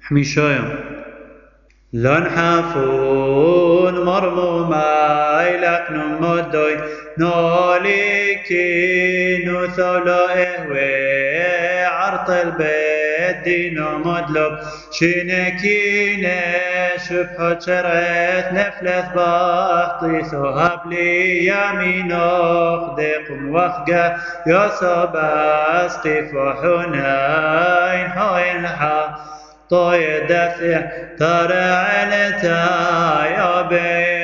حميشايا لن حافون مرموما إلك نمدوي نوليكي نثولا إهوي عرط البيت دينو مدلب شينكي نشبح شرعت نفلث باختي ثوهب لي يمينوخ ديقم وخقة يوسب أسقي فحنين هاين حا طوي دفع ترى علتا يا بي